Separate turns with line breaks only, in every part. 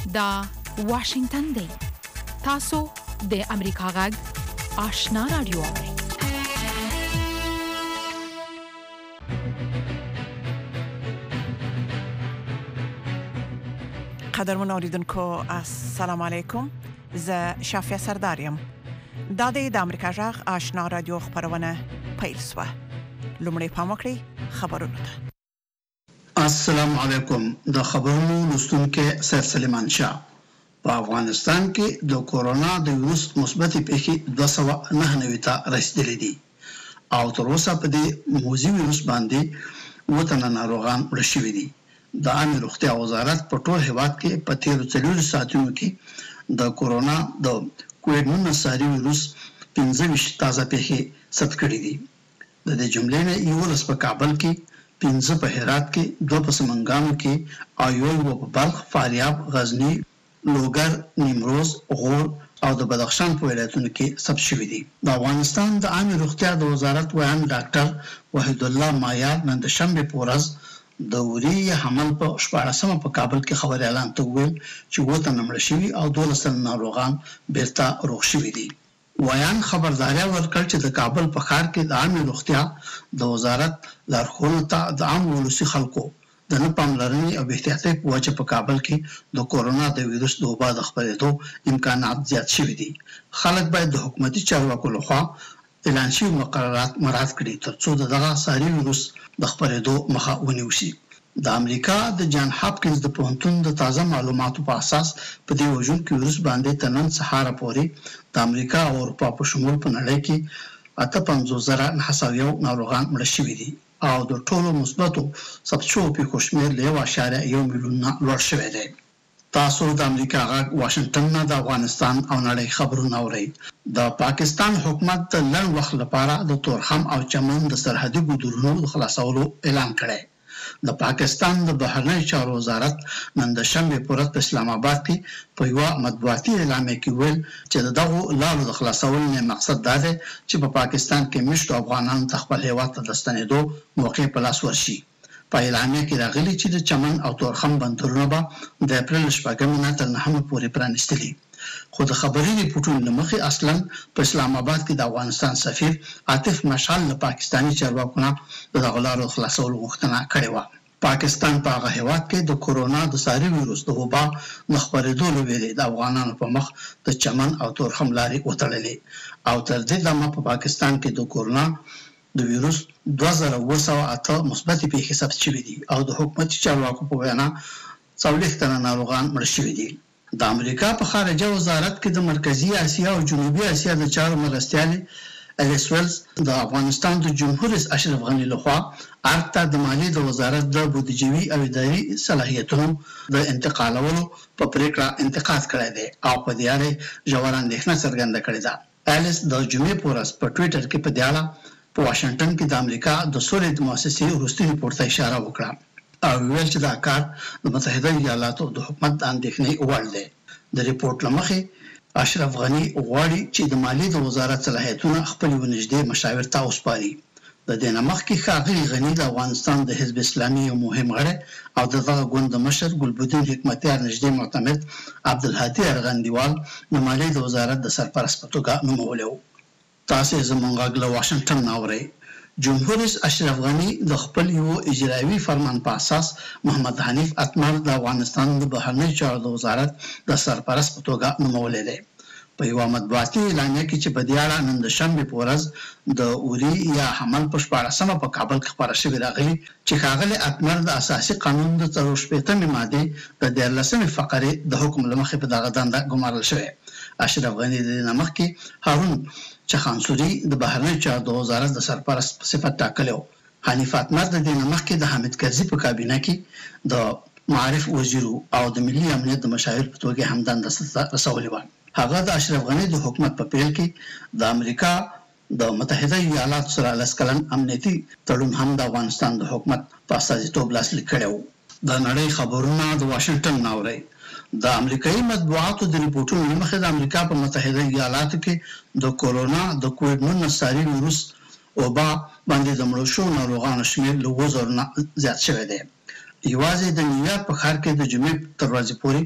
دا واشنگتن دی. تاسو د امریکا غږ آشنا رادیو اورئ.
قدرمن اوریدونکو السلام علیکم. زه شافیا سردارم. دا د امریکا غږ آشنا رادیو خبرونه پیل شوه. لومړی پام وکړئ خبرونه ته.
السلام علیکم. د خبرونو لوستونکو سید سلیمان شاه. په افغانستان کې د کورونا د ویروس مثبت پیښې 299 ته رسیدلې دي او تر اوسه په دې موزي ویروس باندې وطن ناروغان مړ شوي دي. د عامه روغتیا وزارت په ټول هیواد کې په 13 ساعتونو کې د کورونا د کووډ-19 ساري ویروس 15 تازه پیښې ثبت کړې دي. د دې جملې نه یو لس په کابل کې، 15 په هرات کې، 2 په سمنګانو کې او یو په بلخ، فاریاب، غزنی، لوګر، نیمروز، غور او د بدخشان په ولایتونو کې ثبت شوي دي. د افغانستان د عامه روغتیا د وزارت ویان ډاکټر وحید الله مایار نن د شنبه په ورځ د وری حمل په 14مه په کابل کې خبري اعلان ته ویل چې وته نمړ شوي او 12 ناروغان بیرته روغ شوي دي. ویان خبرداري ورکړ چې د کابل په ښار کې د عامه روغتیا د وزارت لارښوونو ته د عام ولسي خلکو د نه پاملرنې او احتیاطي په وجه په کابل کې د کورونا د ویروس د وبا د خپرېدو امکانات زیات شوي دي. خلک باید د حکومتي چارواکو لخوا اعلان شوي مقررات مراعات کړي ترڅو دغه ساري ویروس د خپرېدو مخه ونیول شي. د امریکا د جان هاپکینز د پوهنتون د تازه معلوماتو په اساس په دې وژونکي ویروس باندې تر نن سهار پورې د امریکا او اروپا په شمول په نړۍ کې 58,901 ناروغان مړ شوي دي او د ټولو مثبتو ثبت شویو پیښو شمېر له 1.1 میلیون نه لوړ شوی دی. تاسو د امریکا غږ واشنگټن نه د افغانستان او نړۍ خبرونه اورئ. د پاکستان حکومت د لږ وخت لپاره د تورخم او چمن د سرحدي ګودرونو د خلاصولو اعلان کړی. د پاکستان د بهرنی چارو وزارت نن د شنبه په ورځ په اسلام آباد کې په یو مطبوعاتي اعلامیه کې ویل چې دغه لارو د خلاصولو نه مقصد دا دی چې په پاکستان کې مشت افغانان خپل هیواد ته د ستنېدو موقع په لاس ورشي. په اعلامیه کې راغلي چې د چمن او تورخم بندرونه به د اپریل 8 نه تر 9 پورې پرانیستلي. خو د خبري ریپورتونو لمخې اصلا په اسلام آباد کې د افغانستان سفیر عاطف مشعل له پاکستاني چارواکو نه د دغه لارو خلاصولو غوښتنه کړې وه. پاکستان په هغه هیواد کې د کورونا د ساري ویروس د وبا د خپرېدو لپاره د افغانانو په مخ د چمن او تورخم لارې وتړلې او تر دې دمه په پاکستان کې د کورونا د ویروس 2908 مثبت پیښې ثبت شوي دي او د حکومتي چارواکو په وینا 40 ناروغان مړ شوي دي. د امریکا په خارجه وزارت کې د مرکزی اسیا او جنوبي اسیا د چارو مرستیال الیس ویلز د افغانستان د جمهور رئیس اشرف غنی لخوا ارتا د مالی د وزارت د بودیجوي او اداري صلاحیتونو د انتقالولو په پریکړه انتقاد کړی دی او په دې اړه ژور اندېښنه څرګنده کړې ده. الیس د جمعې په ورځ په ټوئیټر کې په دې اړه په واشنگټن کې د امریکا د سولې د مؤسسې وروستي ریپورت ته اشاره وکړه او ویل چې دا کار د متحده ایالاتو د حکومت د اندېښنې وړ دی. د ریپورت لمخې اشرف غنی غواړي چې د مالی د وزارت صلاحیتونه خپل ونږدې مشاور ته وسپاري. د دې نه مخکې ښاغلي غنی د افغانستان د حزب اسلامي یو مهم غړی او دغه ګوند د مشر ګلبدین حکمتیار نږدې معتمد عبدالهادي ارغندیوال د مالی د وزارت د سرپرست په توګه نومولی و. تاسو زموږ غږ له واشنګټن نه اورئ. جمهور رئیس اشرف غنی د خپل یو اجرایوي فرمان په اساس محمد حنیف اتمر د افغانستان د بهرنی چارو د وزارت د سرپرست په توګه نومولی دی. په یو مطبوعاتي اعلامیه کې چې په دې اړه نن د شنبه په ورځ د اوري یا حمل په 14مه په کابل کې خبره شوې راغلي چې ښاغلي اتمر د اساسي قانون د 14مې ماده د 14مې فقرې د حکم لمخې په دغه دنده ګمارل شوی. اشرف غنی د نامخ کې هارون چخانسوري د بهرنی چارو د وزارت د سرپرست په صفت ټاکلی و. حنیف اتمر د دې نامخ کې د حامد کرزي په کابینه کې د معارف وزیر او د ملي امنیت د مشاور په توګه هم دنده رسولې وه. هغه د اشرف غنی د حکومت په پیل کې د امریکا د متحده ایالاتو سره 10 کلن امنیتي تړون هم د افغانستان د حکومت په استازیتوب لاسلیک کړی و. د نړۍ خبرونه د واشنګټن نه اورئ. د امریکایي مطبوعاتو د ریپورتونو لمخې د امریکا په متحده ایالاتو کې د کورونا د کووډ-19 ساري ویروس وبا باندې د مړو شوو ناروغانو شمېر له 2000 نه زیات شوی دی. یوازې د نیویارک په ښار کې د جمعې تر ورځې پورې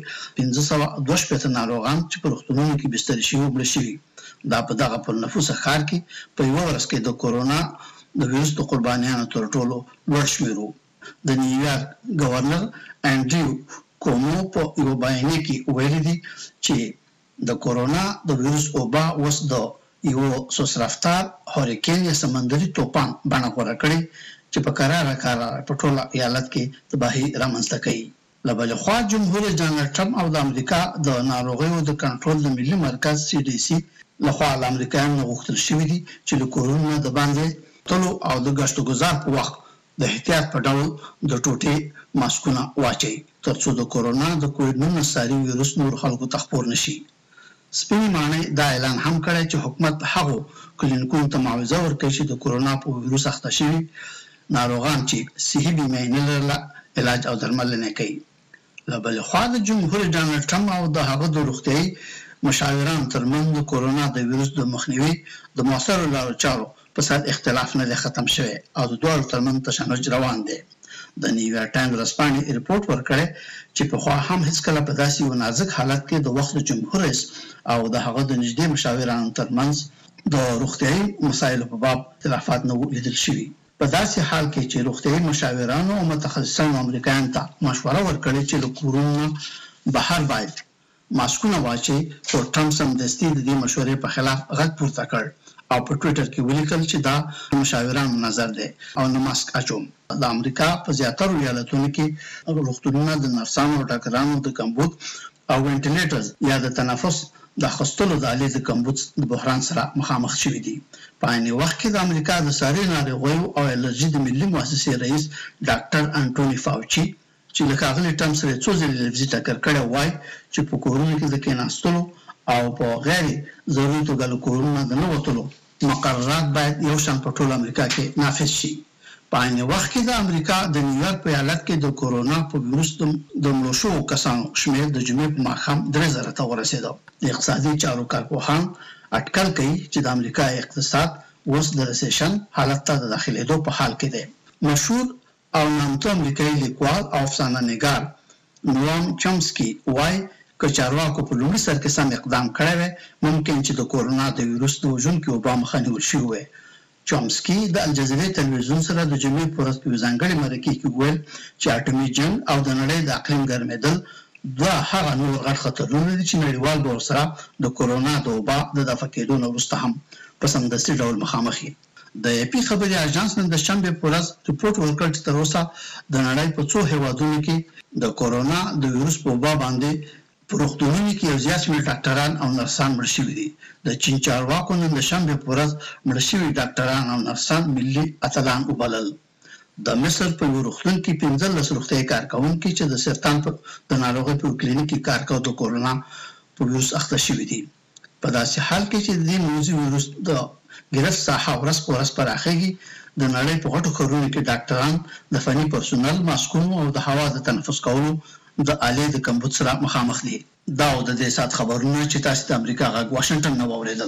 542 ناروغان چې په روغتونونو کې بستر شوي مړه شوي. دا په دغه پر نفوسه ښار کې په یوه ورځ کې د کورونا د ویروس د قربانیانو تر ټولو لوړ شمېر و. د نیویارک گورنر انډریو کومو په یو بیانیه کې ویلي دي چې د کورونا د ویروس وبا اوس د یو سوسرفتار هوریکین یا سمندري طوفان بڼه غوره کړې چې په قراره په ټول ایالت کې تباهي رامنځته کوي. له بلې خوا جمهور رئیس ډانلډ ټرمپ او د امریکا د ناروغیو د کنټرول د ملي مرکز CDC لخوا له امریکایانو غوښتل شوي دي چې له کورونا د باندې تلو او د ګشت گزار په وخت د احتیاط په ډول د ټوټې ماسکونه واچي ترڅو د کورونا د کووډ-19 ساري ویروس نور خلکو ته خپور نشي. سپینې ماڼۍ دا اعلان هم کړی چې حکومت هغو کلینیکونو ته معاوضه ورکوي چې د کورونا په ویروس اخته شوي ناروغان چې صحي بیمه نه لرله علاج او درملنه کوي. له بلې خوا د جمهور رئیس ډانلډ ټرمپ او د هغه د روغتیایي مشاورانو ترمنځ د کورونا د ویروس د مخنیوي د مؤثرو لارو چارو په سر اختلاف نه دی ختم شوی او د دواړو ترمنځ تشنج روان دی. د نیویارک ټایمز ورځپاڼې ریپورت ورکړی چې پخوا هم هیڅکله په داسې یو نازک حالت کې د وخت د جمهور رئیس او د هغه د نږدې مشاورانو ترمنځ د روغتیایي مسایلو په باب اختلافات نه لیدل شوي. په داسې حال کې چې روغتیایي مشاورانو او متخصصانو امریکایانو ته مشوره ورکړې چې له کورونا بهر باید ماسکونه واچي، خو ټرمپ سمدستي د دې مشورې په خلاف غږ پورته کړ او په ټویټر کې ولیکل چې دا مشاورانو نظر دی او نه ماسک اچوم. د امریکا په زیاترو ایالتونو کې روغتونونه د نرسانو او ډاکټرانو د کمبود او وینټیلیټرز یا د تنفس د اخیستلو د آلې د کمبود د بحران سره مخامخ شوي دي. په عین وخت کې د امریکا د ساري ناروغیو او الرجي د ملي مؤسسې رئیس ډاکټر انټوني فاوچي چې له ښاغلي ټرمپ سره څو ځلې لفظي ټکر کړی وایي چې په کورونو کې د کېناستلو او په غیر ضروري توګه له کورونو د نه وتلو مقررات باید یو شان په ټول امریکا کې نافذ شي. په عین وخت کې د امریکا د نیویارک په ایالت کې د کورونا په ویروس د مړو شوو کسانو شمېر د جمعې په ماښام 3000 ته ورسېده. د اقتصادي چارو کارپوهان اټکل کوي چې د امریکا اقتصاد اوس د ریسیشن حالت ته د داخلېدو په حال کې دی. مشهور او نامتو امریکایي لیکوال او افسانه نګار نوام چومسکي وایي که چارواکو په لومړي سر کې سم اقدام کړی وی ممکن چې د کورونا د ویروس د وژونکي وبا مخه نیول شوې وی. چومسکي د الجزیرې تلویزیون سره د جمعې په ورځ په یو ځانګړي مرکې کې وویل چې اټومي جنګ او د نړۍ د اقلیم ګرمېدل دوه هغه نور غټ خطرونه دي چې نړیوال دور سره د کورونا د وبا د دفع کېدو نه وروسته هم په سمدستي ډول مخامخ دي. د AP خبري اژانس نن د شنبه په ورځ ریپورت ورکړ چې تر اوسه د نړۍ په څو هیوادونو کې د کورونا د ویروس په وبا باندې په روغتونونو کې یو زیات شمېر ډاکټران او نرسان مړه شوي دي. د چین چارواکو نن د شنبه په ورځ مړه شوي ډاکټران او نرسان ملي اتلان وبلل. د مصر په یو روغتون کې 15 روغتیایي کارکوونکي چې د سرطان د ناروغۍ په کلینیک کې کار کوي د کورونا په ویروس اخته شوي دي. په داسې حال کې چې د دې موضوع ویروس د ګرفت ساحه ورځ په ورځ پراخېږي، د نړۍ په غټو ښارونو کې ډاکټران د فني پرسونل ماسکونو او د هوا د تنفس کولو د آلې د کمبود سره مخامخ دي. دا د دې سات خبرونه چې تاسو د امریکا غږ واشنگټن نه واوریدل.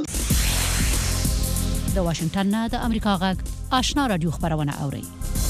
د واشنگټن نه د امریکا غږ آشنا رادیو خبرونه اوري.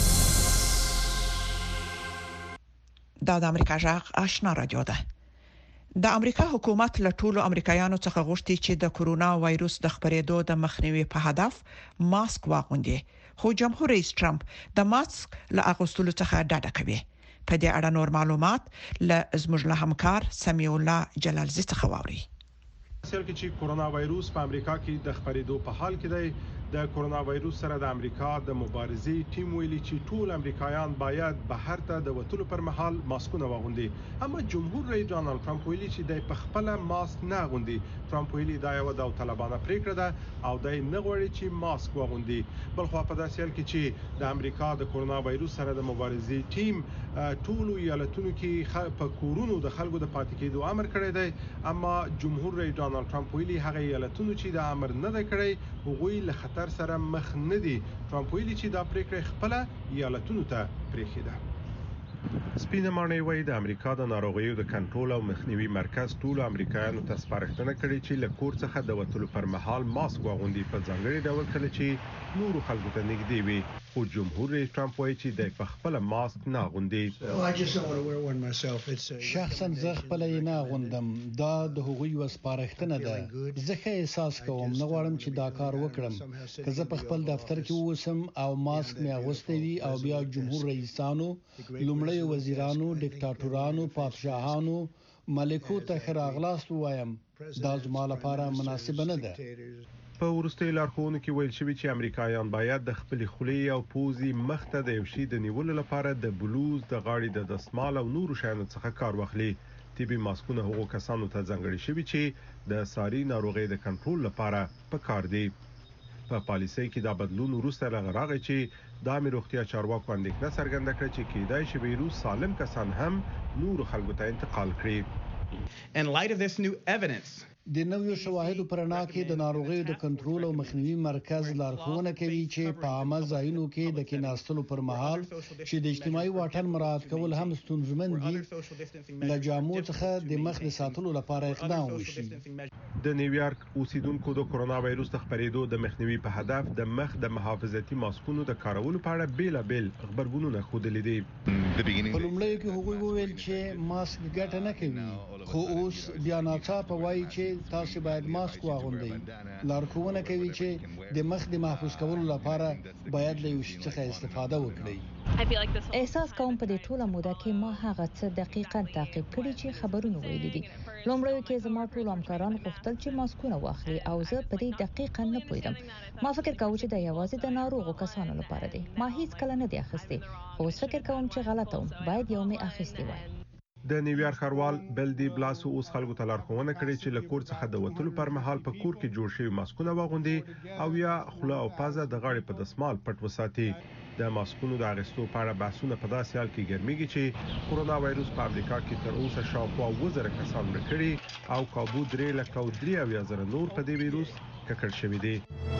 دا د امریکا غږ آشنا رادیو ده. د امریکا حکومت له ټولو امریکایانو څخه غوښتي چې د کورونا وایروس د خپرېدو د مخنیوي په هدف ماسک واغوندي، خو جمهور رئیس ټرمپ د ماسک له اغوستلو څخه ډډه کوي. په دې اړه نور معلومات له زموږ له همکار سمیع الله جلالزی څخه واوري.
سره کې چې کورونا وایروس په امریکا کې د خپرېدو په حال کې دی، د کورونا وایروس سره د امریکا د مبارزې ټیم ویلي چې ټول امریکایان باید بهر ته د وتلو پر مهال ماسکونه واغوندي. اما جمهور رئیس ډانلډ ټرمپ ویلي چې د خپل ماسک نه غوندي. ټرمپ ویلي دا یو داوطلبانه پریکړه ده او د نه غوړي چې ماسک واغوندي. بل خو په داسې حال کې چې د امریکا د کورونا وایروس سره د مبارزې ټیم ټول ایالتونو کې په کورونو د خلکو د پاتې کېدو امر کړی دی، اما جمهور رئیس ډانلډ ټرمپ ویلي هغه ایالتونو چې د امر نه دی کړی هغوی له خطر سره مخ نه دي. ټرمپ ویلي چې دا پریکړه خپل ایالتونو ته پریښې ده. سپینه ماڼۍ وایي د امریکا د ناروغیو د کنټرول او مخنیوي مرکز ټول امریکایانو ته سپارښتنه کړې چې له کور څخه د وتلو پر مهال ماسک واغوندي په ځانګړي ډول کله چې نورو خلکو ته نږدې وي خو جمهور رئیس ټرمپ وایي چې د خپل ماسک نه اغوندي.
شخصا زه خپل نه اغوندم، دا د هغوی وسپارښتنه ده. زه ښه احساس کوم، نه غواړم چې دا کار وکړم. که زه په خپل دفتر کې اوسم او ماسک مې اغوستی وي او بیا جمهور رئیسانو، لومړی وزیرانو، ډیکټاتورانو، پادشاهانو، ملکو ته ښه راغلاست وایم، دا زما لپاره مناسب نه ده.
په وروستي لارښوونو کې ویل شوی چې امریکایان باید د خپل خولې او پوزي مخته د یو شی د نیولو لپاره د بلوز، د غاړې د دستمال او نورو شیانو څخه کار واخلي. طبي ماسکونه هغو کسانو ته ځانګړي شوي چې د ساري ناروغۍ د کنټرول لپاره پکار دي. په پالیسۍ کې دا بدلون وروسته راغی چې د عامه روغتیا چارواکو اندېښنه څرګنده کړه چې کېدای شي ویروس سالم کسان هم نور خلکو ته انتقال کړي.
In light of this new evidence,
د نویو شواهدو پر اړه کې د ناروغیو د کنټرول او مخنیوي مرکز لارښوونه کوي چې په عامه ځایونو کې د کېناستلو پر مهال چې د اجتماعي واټن مراعات کول هم ستونزمن دي، له جامو څخه د مخ د ساتلو لپاره اقدام وشي.
د نیویارک اوسیدونکو د کرونا وایروس د خپرېدو د مخنیوي په هدف د مخ د محافظتي ماسکونو د کارولو په اړه بیلابیل خبرګونونه ښودلي دي.
په لومړیو کې هغوی وویل چې ماسک ګټه نه کوي، خو اوس بیا ناڅاپه وایي چې تاسو باید ماسک واغوندئ. لارښوونه کوي چې د مخ د محفوظ کولو لپاره باید له یو شي څخه استفاده وکړئ.
احساس کوم په دې ټوله موده کې ما هغه څه دقیقاً تعقیب کړي چې خبرونه ویلي دي. لومړیو کې زما ټول همکاران غوښتل چې ماسکونه واخلي او زه په دې دقیقاً نه پوهیدم. ما فکر کاوه چې دا یوازې د ناروغو کسانو لپاره دی. ما هیڅ کله نه دی اخیستی، خو فکر کوم چې غلطه وم، باید یو مې اخیستی وای.
د نیویارک ښاروال بل دی بلاسو اوس خلکو ته لارښوونه کړې چې له کور څخه د وتلو پر مهال په کور کې جوړ شوي ماسکونه واغوندي او یا خوله او پزه د غاړې په دستمال پټ وساتي. د ماسکونو د اغوستو په اړه بحثونه په داسې حال کې ګرمیږي چې کرونا وایروس په امریکا کې تر اوسه شاوخوا 2000 کسان مړه کړي او کابو 3,03,000 نور په دې وایروس ککړ شوي دي.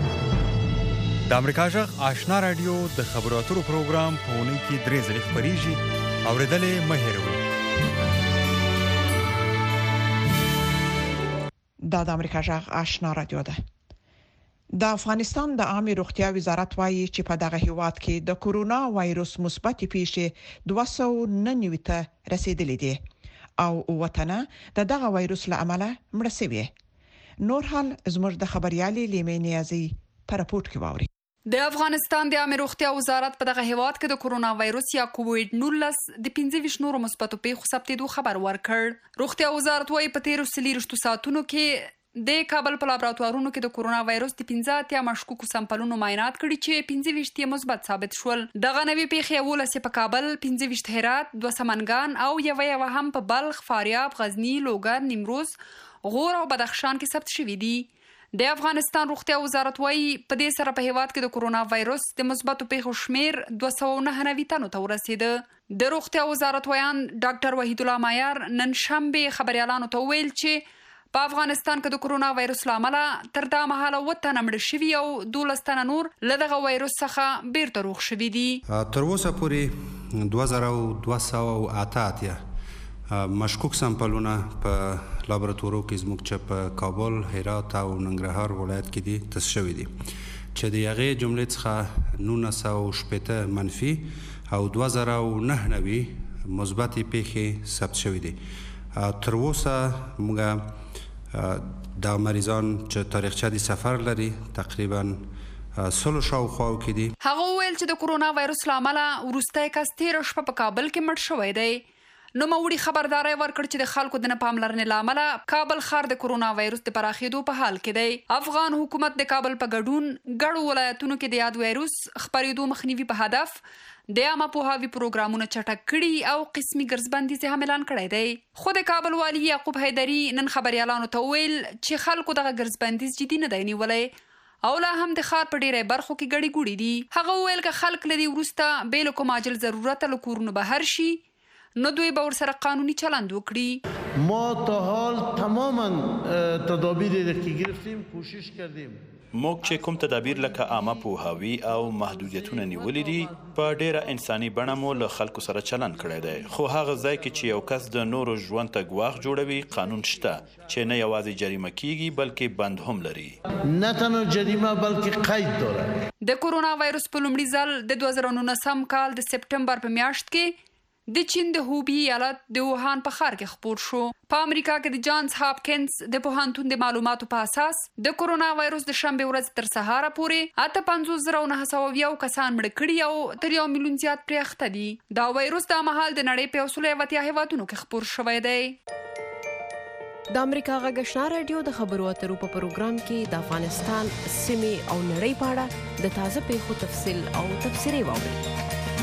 د امریکا جغ آشنا رادیو د خبرو اترو پروګرام په اونۍ کې 3 ځله خبريږي. اوریدلې مه هېروئ.
دا د امریکا جغ آشنا رادیو ده. د افغانستان د عامه روغتیا وزارت وایي چې په دغه هیواد کې د کورونا وایروس مثبت پیښې 299 ته رسیدلې دي او وطنه دغه وایروس له امله مړ شوی. نور حال زموږ د خبريالي لیمې نیازي په راپورټ کې واوري.
د افغانستان د عامه روغتیا وزارت په دغه هیواد کې د کورونا وایروس یا کووډ-19 د 25 نورو مثبتو پیښو ثبتېدو خبر ورکړ. روغتیا وزارت وايي په 13 ساعتونو کې د کابل په لابراتوارونو کې د کورونا وایروس د 15 مشکوکو سمپلونو معاینات کړي چې 25 مثبت ثابت شول. دغه نوې پیښې 11 په کابل، 25 هرات، 2 سمنګان او یو هم په بلخ، فاریاب، غزنی، لوګر، نیمروز، غور او بدخشان کې ثبت شوي دي. د افغانستان روغتیا وزارت وايي په دې سره په هیواد کې د کورونا وایروس د مثبتو پیښو شمیر 299 تنو ته ورسېده. د روغتیا وزارت وایان ډاکټر وحید الله مایار نن شنبه خبريالانو ته ویل چې په افغانستان کې د کورونا وایروس لامل تر دا مهاله 7 تنه مړ شوي او 12 تنه نور له دغه وایروس څخه بیرته روغ شوي دي.
تر اوسه پورې 2288 مشکوک سمپلونه په لابراتوارو کې زموږ چې په کابل، هرات او ننګرهار ولایت کې دي تست شوي دي چې د هغې جملې څخه 1980 منفي او 2099 مثبتې پیښې ثبت شوي دي. تر اوسه موږ دا مریضان چې تاریخچه د سفر لري تقریبا 100 شاوخوا کې دي.
هغه ویل چې د کورونا وایروس لامل وروستی کس 13 شپه په کابل کې مړ شوی دی. نو موري خبرداري ورکړ چې د خلکو د نه پاملرنې لامل کابل ښار د کورونا وایروس د پراخېدو په حال کې دی. افغان حکومت د کابل په ګډون ګڼو ولایتونو کې د یاد وایروس خپرېدو مخنیوي په هدف د عامه پوهاوي پروګرامونه چټک کړي او قسمي ګرځبندیز هم اعلان کړی دی. خو د کابل والی یعقوب حیدري نن خبريالانو ته ویل چې خلکو دغه ګرځبندیز جدي نه دی نیولی او لا هم د ښار په ډیری برخو کې ګډي ګوډي دي. هغه ویل چې خلک لدی ورسته بیل کوم عاجل ضرورت له کورونو بهر شي نو دوی به ورسره قانوني چلند وکړي.
ما تا حال تماما تدابیر که گرفتیم کوشش کردیم. موږ چې کوم تدابیر لکه عامه پوهاوی او محدودیتونه نیولې دي په ډیره انساني بڼه مو له خلکو سره چلند کړی دی، خو هغه ځای کې چې یو کس د نورو ژوند ته ګواښ جوړوي قانون شته چې نه یوازې جریمه کیږي بلکې بند هم لري.
نه تنها جریمه بلکې قید داره.
د کورونا وایروس په لومړي ځل د 2019 کال د سپټمبر په میاشت کې د چین د هوبی ایالت د ووهان په ښار کې خپور شو. په امریکا کې د جانز هاپکینز د پوهنتون د معلوماتو په اساس د کورونا وایروس د شنبه ورځ تر سهار پورې 58,990 کسان مړ کړي او تر 1 میلیون زیات پرې اخته دي. دا وایروس د مهال د نړۍ په 180 هیوادونو کې خپور شوی دی.
د امریکا غږ آشنا رادیو د خبرو اترو په پروګرام کې د افغانستان سیمې او نړۍ په اړه د تازه پیښو تفصیل او تبصرې واورئ.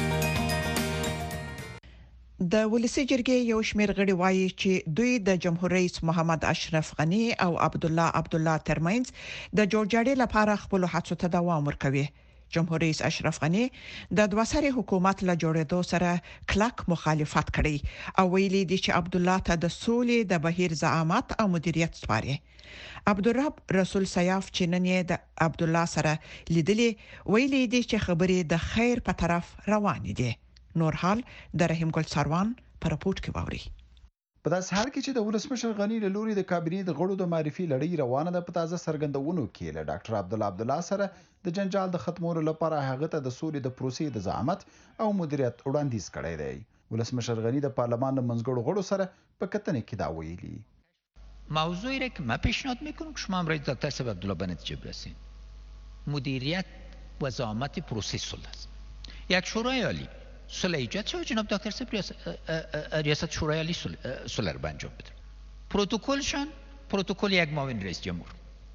د ولسی جرګې یو شمېر غړي وایي چې دوی د جمهور رئیس محمد اشرف غنی او عبد الله ترمنځ د جوړجاړي لپاره خپل هڅو ته دوام ورکوي. جمهور رئیس اشرف غنی د دوسري حکومت له جوړېدو سره کلک مخالفت کړی او ویلي دي چې عبد الله ته د سولې د بهیر زعامت او مدیریت سپاري. عبدالرب رسول سیاف چې نن یې د عبد الله سره لیدلې ویلي دي چې خبرې د خیر په طرف روان دي. نور حال د رحیم ګل سروان په راپورټ کې واوري.
په داس حال کې چې د ولسمشر غنی له لوري د کابینې د غړو د معرفي لړۍ روانه ده، په تازه سرګندونو کې له ډاکټر عبد الله سره د جنجال د ختمولو لپاره هغه ته د سولې د پروسې د زعامت او مدیریت وړاندیز کړی دی. ولسمشر غنی د پارلمان د منځګړو غړو سره په کتنې کې دا ویلي.
موضوعی را که من پیشنهاد میکنم که شما امروز دکتر صاحب عبدالله بنتیجه برسید. مدیریت و زعامت پروسه صلح است. یک شورای عالی صلح ایجاد شد، جناب دکتر صاحب ریاست شورای عالی صلح رو انجام بده. پروتکلشان پروتکل یک معاون رئیس جمهور،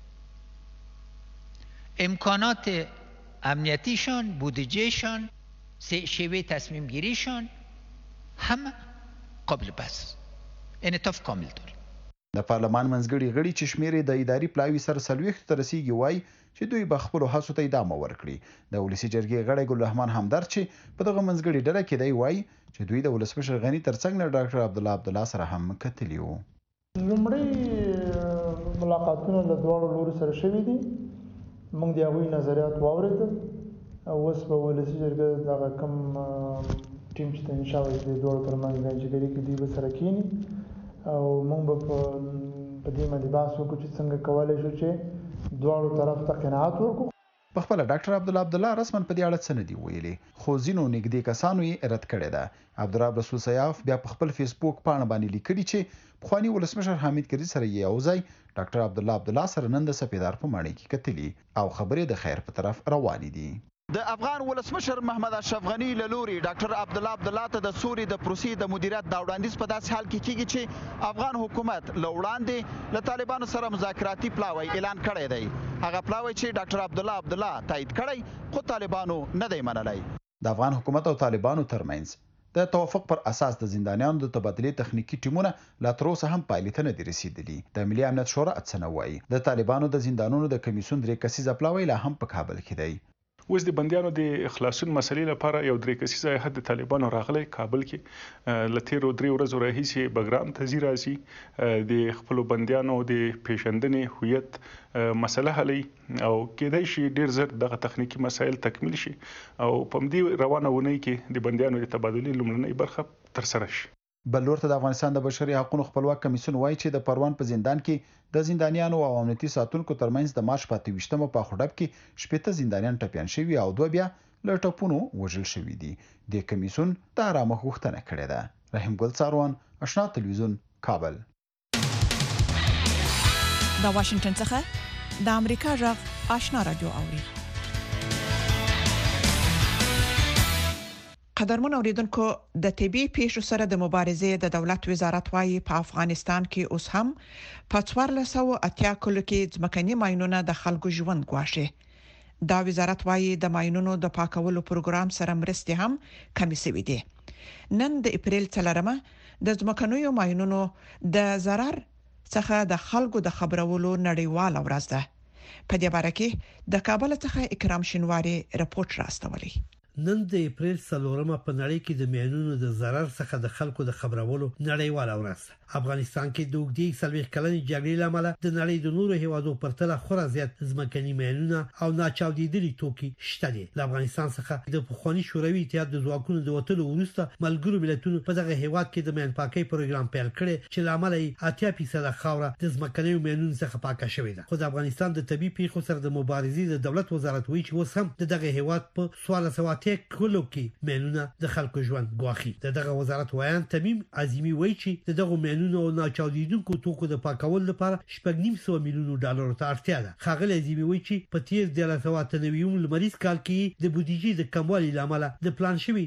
امکانات امنیتیشان، بودجهشان، شیوه تصمیم گیریشان همه قابل بحث، انعطاف کامل داره.
د پارلمان منځګړي غړي چې شمیرې د اداري پلاوي سره سلويخت تر رسیدي وای چې دوی به خپل هڅو ته ادامه ورکړي. د ولسی جرګې غړي ګل رحمان همدرد چې په دغه منځګړي ډله کې دی وای چې دوی د ولسمشر غنی ترڅنګ نه ډاکټر عبد الله سره هم کتلی وو.
لومړی ملاقاتونه له دواړو لوري سره شوي دي. موږ د هغوی نظریات واورېدل او اوس په ولسی جرګې دغه کوم ټیم چې تعین شوی دی د دواړو ترمنځ ګنجګري کې دوی به سره کینی او موږ به په دې باندې بحث وکړو چې څنګه کولای شو چې دواړو طرف ته قناعت ورکړو.
په خپل ډاکټر عبد الله رسمن په دې اړه څه نه دی ویلي، خو ځینو نږدې کسانو یې رد کړی ده. عبدالرب رسول سیاف بیا په خپل فیسبوک پاڼه باندې لیکلي چې پخوانی ولسمشر حامد کرزي سره یې یوځای ډاکټر عبد الله سره نن د سپیدار په ماڼۍ کې کتلي او خبرې د خیر په طرف روانې دي. د افغان ولسمشر محمد اشرف غنی له لوري ډاکټر عبد الله ته د سولې د پروسې د مدیریت دا وړاندیز په داسې حال کې کیږي چې افغان حکومت له وړاندې له طالبانو سره مذاکراتي پلاوی اعلان کړی دی. هغه پلاوی چې ډاکټر عبد الله تایید کړی خو طالبانو نه دی منلی. د افغان حکومت او طالبانو ترمنځ د توافق پر اساس د زندانیانو د تبادلې تخنیکی ټیمونه لا تر اوسه هم پایلې ته نه دي رسیدلي. د ملي امنیت شورا څه وایي؟ د طالبانو د زندانونو د کمیسیون 3 کسیزه پلاوی لا هم په کابل کې دی.
اوس د بندیانو د خلاصون مسلې لپاره یو 3 کسیزه هیئت د طالبانو راغلی کابل کې ل تیرو 3 ورځو راهیسې بګرام ته ځي راځي د خپل بندیانو د پیژندنې هویت مسله حلي او کېدای شي ډیر زر دغه تخنیکی مسایل تکمیل شي او په دې روانه ونی کې د بندیانو د تبادلې لومړنۍ برخه تر سره شي.
بل ورته د افغانستان د بشري حقوقو خپلواک کمیسیون وایي چې د پروان په زندان کې د زندانیانو او امنیتي ساتونکو ترمنځ د مارچ 28مه په خډب کې شپږ زندانیان ټپيان شوي او 2 بیا له ټپونو وژل شوي دي. د کمیسیون د آرامه غوښتنه کړې ده. رحیم ګل ساروان، آشنا تلویزیون، کابل.
د واشنگټن څخه د امریکا غږ آشنا رادیو اوري. قدرمن اوریدونکو، د طبي پیښو سره د مبارزې د دولت وزارت وايي په افغانستان کې اوس هم په 1480 کلو کې ځمکني ماینونه د خلکو ژوند ګواښي. دا وزارت وايي د ماینونو د پاکولو پروګرام سره مرستې هم کمې شوې دي. نن د اپریل 4مه د ځمکنیو ماینونو د zarar څخه د خلکو د خبرولو نړیواله ورځ ده. په دې باره کې د کابل څخه اکرام شینواری رپورت راستولی.
نن د اپریل 4 په نړۍ کې د میانونو د ضرر څخه د خلکو د خبرولو نړیواله ورځ. افغانستان کې د اوږدې 40 کلنې جګړې لامل د نړۍ د نورو هیوادو پرتله خورا زیات ځمکني میانونه او ناچاودېدلي توکي شته دي. د افغانستان څخه د پخوانی شوروي اتحاد د ځواکونو د وټلو وروسته ملګرو ملتونو په دغه هیواد کې د میان پاکۍ پروګرام پیل کړی چې لامل یې 80% خاوره د ځمکني میانونو څخه پاکه شوې ده. خو د افغانستان د طبي پیښو سره د مبارزې د دولت وزارت وایي چې اوس هم دغه هیواد په 1400 کلو کې میانونه د خلکو ژوند ګواخي. دغه وزارت وایي تمیم عظیمی وایي چې دغه میانونه او ناچاودېدونکو توکو د پاکولو لپاره $900 میلیون ته اړتیا ده. خاغلی عظیمی وایي چې په تیر 1990 لمریز کال کې د بودیجې د کموالي لامل د پلان شوی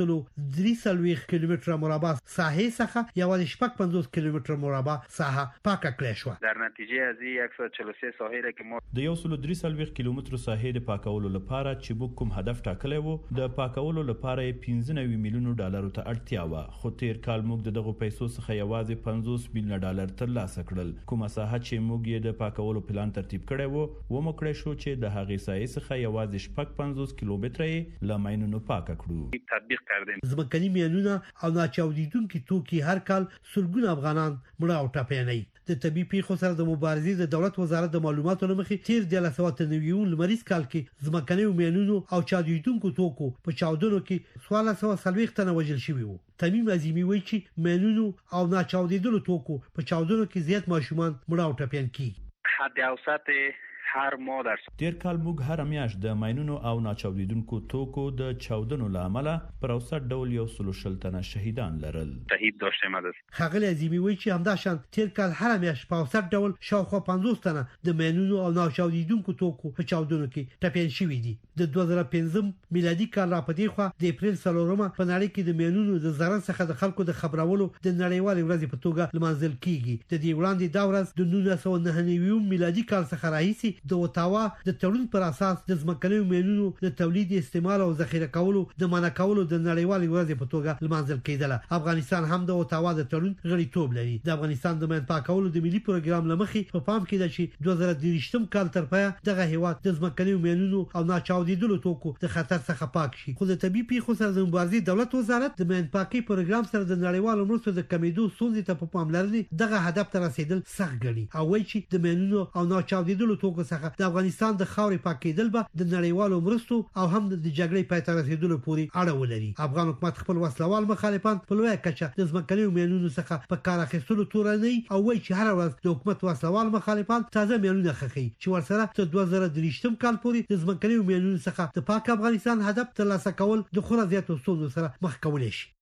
130 کیلومتره مربع ساحه څخه یوازې 55 کیلومتره مربع ساحه پاکه کړې شو.
در نتیجه از این 143 ساحه را که ما
د 130 کیلومتر ساحه د پاکولو لپاره چې موږ کوم هدف ټاکلی وو د پاکولو لپاره $15 میلیون ته اړتیا و. خو تیر کال موږ دغه پیسو څخه یوازې $50 میلیون ترلاسه کړل. کومه ساحه چې موږ یې د پاکولو پلان ترتیب کړی وو ومکړی شو چې د هغې ساحې څخه یوازې 55 کیلومتره یې له ماینونو پاکه کړو.
تطبیق کردیم.
ځمکني میانونه او ناچاودېدونکي توکي هر کال سلګونه افغانان مړه او ټپياني. د طبي پیښو سره د مبارزې د دولت وزارت د معلوماتو لمخې تیر 1990 لمریز کال کې ځمکني میانونو او چاودېدونکو توکو په چاودنو کې 1440 تنه وژل شوي وو. تمیم عظیمی وایي چې میانونو او ناچاودېدلو توکو په چاودنو کې زیات ماشومان مړه او ټپيان کیږي.
حد اوسط هر ما در
تیر کال موږ هر میاشت د ماینونو او ناچاودېدونکو توکو د چاودنو لامل پر اوسط ډول 130 تنه شهیدان لرل.
شهید داشتیم.
خاغلی عظیمی وایي چې همداشان تیر کال هر میاشت په اوسط ډول شاوخوا 50 تنه د ماینونو او ناچاودېدونکو توکو په چاودنو کې ټپيان شوي دي. د 2015 میلادي کال را پدې خوا د اپریل 4 په نړۍ کې د میانونو د ضرر څخه د خلکو د خبرولو د نړیوالې ورځې په توګه لمانځل کیږي. د دې وړاندې دا ورځ د 1999 میلادي کال څخه راهیسي د اوتاوا د تړون پر اساس د ځمکني میانونو د تولید استعمال او ذخیره کولو د منع کولو د نړیوالې ورځې په توګه لمانځل کېدله. افغانستان هم د اوتاوا د تړون غړیتوب لري. د افغانستان د میان پاکولو د ملي پروګرام لمخې په پام کې ده چې 2023 کال تر پایه دغه هیواد د ځمکني میانونو او ناچاودېدلو توکو د خطر څخه پاک شي. خو د طبي پیښو سره د مبارزې دولت وزارت د میان پاکۍ پروګرام سره د نړیوالو مرستو د کمیدو ستونزې ته په پاملرنې دغه هدف ته رسیدل سخت ګڼي او وایي چې د میانونو او ناچاودېدلو توکو څخه د افغانستان د خاورې پاکېدل به د نړیوالو مرستو او هم د جګړې پای ته رسیدلو پورې اړه ولري. افغان حکومت خپل وسلوال مخالفان په لویه کچه د ځمکني میانونو څخه په کار اخیستلو تورنوي او وایي چې هر ورځ د حکومت وسلوال مخالفان تازه میانونه خخي چې ورسره تر 2023 کال پورې د ځمکني میانونو څخه د پاک افغانستان هدف ترلاسه کول د خورا زیاتو ستونزو سره مخ کولای شي.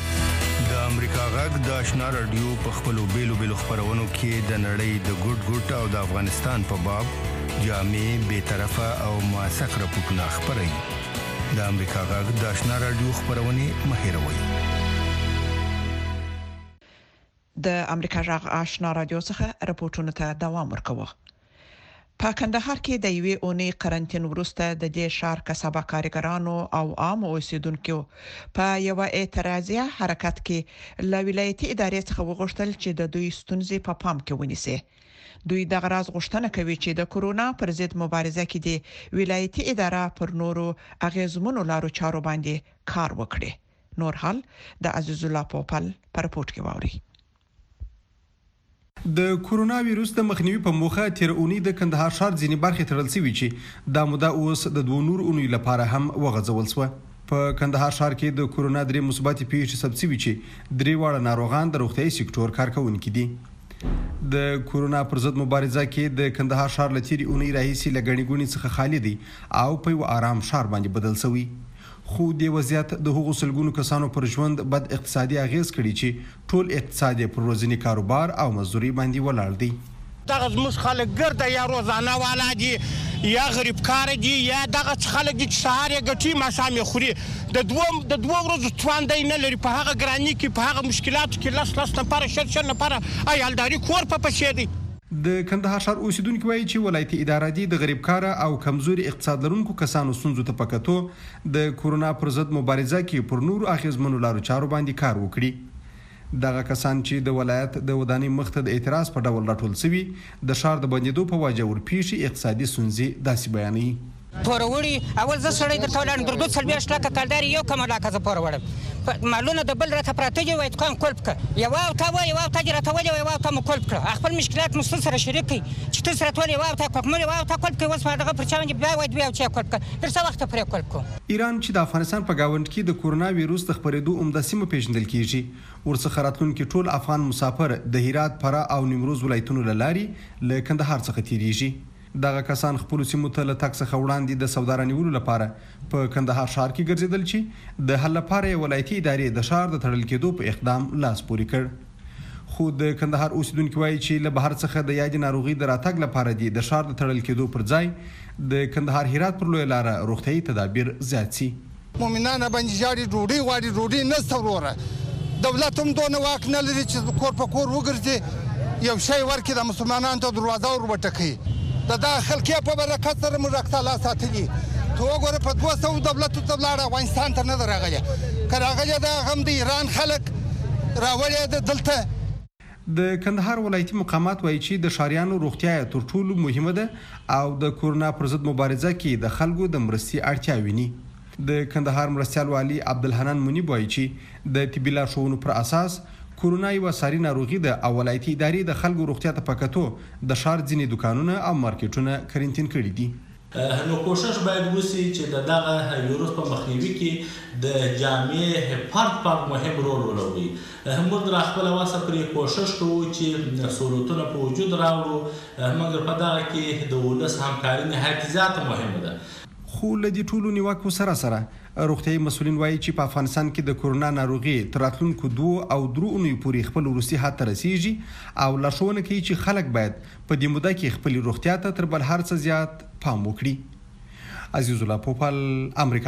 د امریکا غږ د آشنا رادیو په خپلو بیلو خبرونو کې د نړۍ د ګډ او د افغانستان په باب جامع بی‌طرفه او موثق راپورټونه خپروي. د امریکا غږ د آشنا رادیو خبرونه مهیروي.
د امریکا غږ آشنا رادیو څخه راپورټونه ته دوام ورکوي. په کندهار کې د یوې اونۍ قرنټین وروسته د دې ښار کسبه کارګرانو او عام اوسیدونکو په یو اعتراضي حرکت کې له ولایتي ادارې څخه وغوښتل چې د دوی ستونزې په پام کې ونیسي. دوی د غراض غوښتنه کوي چې د کورونا پر ضد مبارزه کې د ولایتي اداره پر نورو اغیزمنو لارو چارو باندې کار وکړي. نور حال د عزیز الله پوپل پر رپورت کې واوري.
د کورونا وایروس د مخنیوي په موخه تیر اونۍ د کندهار ښار ځینې برخې تړل شوې چې دا موده اوس د 2 نور اونۍ لپاره هم وغځول شو. په کندهار ښار کې د کورونا 3 مثبت پیښې ثبت شوي چې 3 واړه ناروغان د روغتیايي سکتور کارکونکي دي. د کورونا پر ضد مبارزه کې د کندهار ښار لتیری اونۍ راهیسي لګڼې ګونې څخه خالي دي او په یو آرام ښار باندې بدل شوی. خو د وضعیت د هغو سلګونو کسانو پر ژوند بد اقتصادي اغیز کړي چې ټول اقتصاد پر ورځنی کاروبار او مزدوري باندې ولاړ دي.
دغه زموږ خلک ګرده یا روزانه والا دي یا غریب کار دي یا دغه خلک دي چې سهار یې ګټي ماښام یې خوري. د دوه ورځو توان نه لري په هغه ګراني کې په هغه مشکلاتو کې لس نفره شل نفره عیالداري کور په پښې دي.
د کندهار ښار اوسیدونکو وایي چې ولایتي اداره دي د غریب کار او کمزوري اقتصاد لرونکو کسانو ستونزو ته پکتو د کورونا پر ضد مبارزه کې پر نور اغیزمنو لارو چارو باندې کار وکړي. دغه کسان چې د ولایت د ودانۍ مخته د اعتراض په ډول راټول شوي د ښار د بندیدو په وجه ورپېښې اقتصادي ستونزې داسې بیانوي.
پوروړي اول زه سړی د ټولان در 240 لکه کالداري یو کم لکه زه پوروړم مالونه د بل راته پراته دي وای دکان کولپ ک یو او تا وای یو تا جره ولې یو او تا مو کولپ کړ خپل مشکلات مو سره شریک کړي چې تاسو راته ولې یو او تا کوم یو او تا کولپ کې وس ما دغه پر چاوند بیا وای بیا چې کولپ ک تر څو وخت پرې کولپ کو
ایران چې د افغانستان په گاوند کې د کورونا وایروس د خپرېدو عمده سیمه پیژندل کیږي ورڅخه راتلونکي ټول افغان مسافر د هرات فرا او نیمروز ولایتونو لاري له کندهار څخه تیریږي دغه کسان خپل سیمو ته له تک څخه وړاندې د سودارا نیولو لپاره په کندهار ښار کې ګرځیدل چې د حل لپاره ولایتي ادارې د ښار د تړل کېدو په اقدام لاس پورې کړ خو د کندهار اوسیدونکو وایي چې له بهر څخه د یادې ناروغي د راتګ لپاره د ښار د تړل کېدو پر ځای د کندهار هرات پر لوی لاره روغتیايي تدابیر زیات شي
مؤمنان باندې جاري ډوډۍ نشته وروره دولت هم دونه واک نه لري چې کور په کور وګرځي یو شی ورکړي د مسلمانانو ته دروازه ور وټکوي د خلکې په برکت سره موږ رخت الله ساتلي ته وګوره په 200 دولتو ته ولاړ افغانستان ته نه راغلی که راغلی د هم د ایران خلک راولي د دلته
د کندهار ولایتي مقامات وایي چې د ښاریانو روغتیا تر ټولو مهمه ده او د کورونا پر ضد مبارزه کې د خلکو د مرستې اړتیا ویني د کندهار مرستیال والي عبدالحنان منیب وایي چې د طبي لارښوونو پر اساس کورونا یو ساري ناروغي ده او ولایتي ادارې د خلکو روغتیا ته پکاتو د ښار ځینې دکانونه او مارکیټونه کرنټین کړي دي
نو کوشش باید وشي چې دغه ویروس په مخنیوي کې د جامع فرد مهم رول ولوبي موږ د خپل واسه پرې کوشش کوو چې سہولتونه په وجود راوړو مګر په دغه کې د ولس همکاري نهایت زیاته مهمه ده
خو له دې ټولو نیوکو سره روغتیايي مسؤلین وایي چې په افغانستان کې د کورونا ناروغي تر راتلونکو 2 او 3 اونیو پورې خپل وروستي حد ته رسیږي او لارښوونه کوي چې خلک باید په دې موده کې خپل روغتیا ته تر بل هر څه زیات پام وکړي عزیز الله پوپل امریکا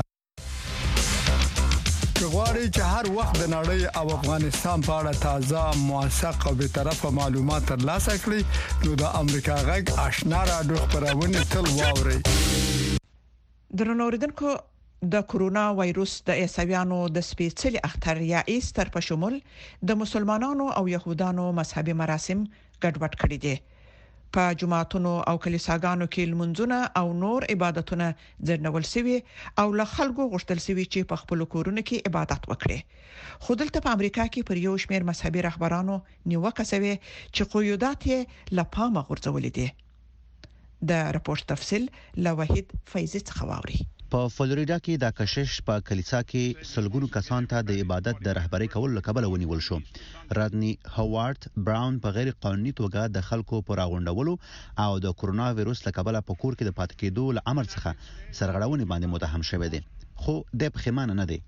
غواړي چې هر وخت د نړۍ او افغانستان په اړه تازه موثق او به طرفه معلومات ترلاسه کړئ نو د امریکا غږ آشنا رادیو خبرونه تل واورئ
درنوریدونکو د کورونا وایروس د عیسویانو د سپېڅلي اختر یا ایستر په شمول د مسلمانانو او يهودانو مذهبي مراسم ګډوډ کړي دي په جماعتونو او کلیساګانو کې لمونځونه او نور عبادتونه ځنډول شوي او له خلکو غوښتل شوي چې په خپل کورونو کې عبادت وکړي خو دلته په امریکا کې پر یو شمېر مذهبي رهبرانو نیوکه شوی چې قیودات یې له پامه غورځولې دي د راپور تفصیل له وحید فیضی څخه واوري
په فلوریدا کې د کشش په کلیسا کې سلګونو کسان ته د عبادت د رهبری کولو لپاره ونیول شو رادنی هاوارد براون په غیر قانوني توګه د خلکو پر غونډولو او د کورونا وایروس لپاره په کور کې د پات کېدو له امر څخه سرغړونې باندې متهم شوی دی خو د پخمانه نه دی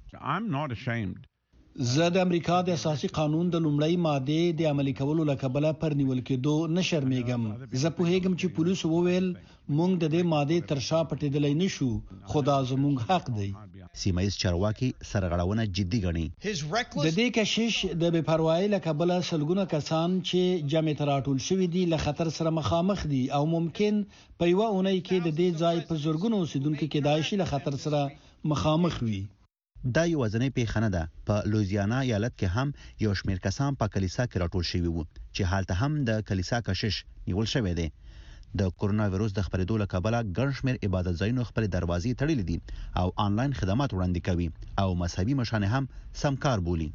زه د امریکا د اساسي قانون د لومړی ماده د عملي کولو لپاره پر نیول کېدو نشرمېږم زه په هیګم چې پولیس وویل مونږ د دې ماده تر شا پټېدلای نشو خدا زموږ حق دی
سیمایز چارواکي سرغړونه جدي ګڼي
د دې کشش د بے پروايي لپاره سلګونه کسان چې جامع تراټول شوی دي له خطر سره مخامخ دي او ممکن په یو اونۍ کې د دې ځای په زورګونو اوسیدونکو کې دایشي له خطر سره مخامخ وي
دا یو ځنې پیښنه ده په لوزیانا ایالت کې هم یو شمېر کسان په کلیسا کې راټول شوي وو چې حالت هم د کلیسا کشش نیول شوی دی د کورونا وایروس د خپرېدو لپاره ګڼ شمېر عبادت ځایونو خپل دروازې تړلې دي او آنلاین خدمات وړاندې کوي او مذهبي مشران هم سمکار بولي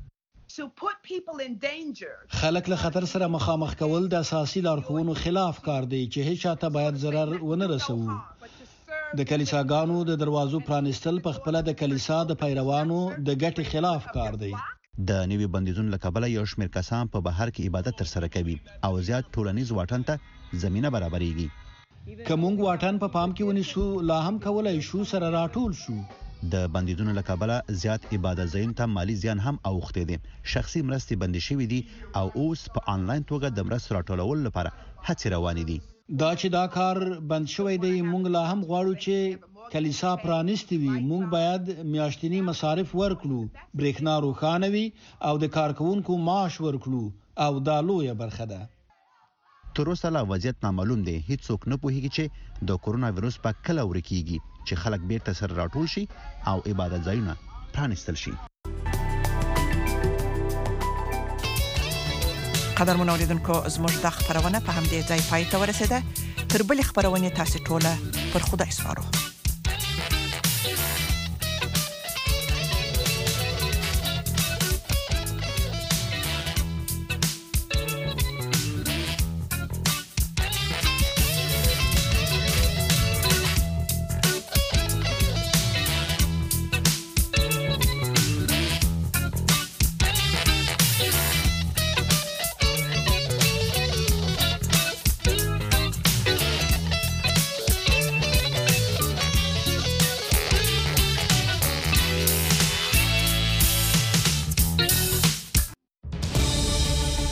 خلک له خطر سره مخامخ کول د اساسي لارښوونو خلاف کار دی چې هیڅ چاته باید ضرر ونه رسوي د کلیساګانو د دروازو پرانستل په خپل د کلیسا د پیروانو د ګټې خلاف کار دی
د نوي بندیزونو لپاره یو شمېر کسان په بهر کې عبادت تر سره کوي او زیات ټولنیز واټن ته زمينه برابرېږي
کومنګ واټن په پام کې ونیسو لا هم کولای شو سره راټول شو
د بندیزونو لپاره زیات عبادت ځایونو ته مالی زیان هم اوخته دي شخصي مرستې بند شوې دي او اوس په آنلاین توګه د مرستو راټولولو لپاره هڅې روانې دي
دا چې دا کار بند شوی دی مونږ لا هم غواړو چې کلیسا پرانیستي وي مونږ باید میاشتنی مصارف ورکړو برېښنا روښانه وي او د کارکونکو معاش ورکړو او دا لویه برخه ده
تر اوسه لا وضعیت نامعلوم دی هیڅوک نه پوهیږي چې د کورونا وایروس په کله ورکیږي چې خلک بیرته سره راټول شي او عبادت ځایونه پرانیستل شي
قدر منوریدونکو زموږ د خبرونه په همدې ځای پای ته ورسیده تر بل خبرونه تاسو ټوله پر خدای سپارو